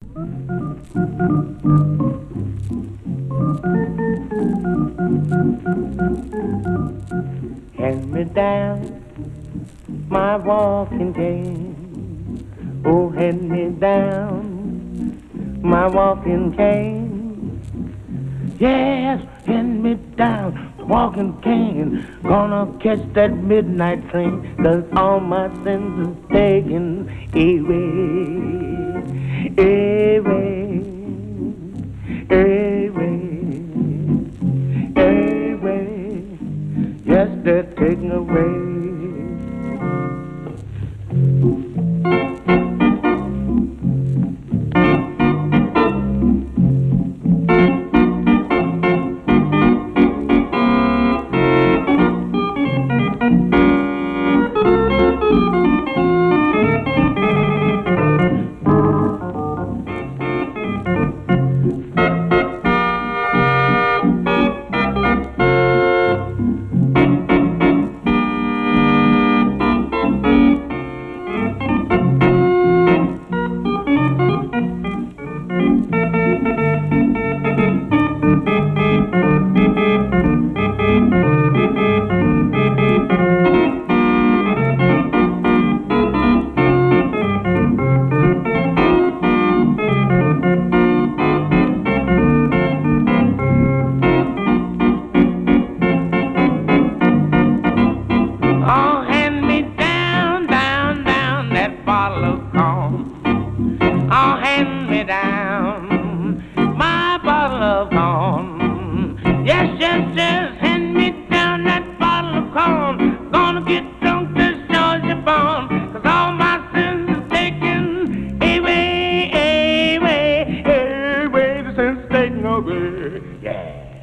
Hand me down my walking cane. Oh, hand me down my walking cane. Yes, hand me down the walking cane. Gonna catch that midnight train, 'cause all my sins are taken away, away, away, away. Yes, they're taken away. Oh, hand me down my bottle of corn. Yes, yes, yes, hand me down that bottle of corn. Gonna get drunk this Georgia born, 'cause all my sins are taken away, away, away. The sins taken away, yeah.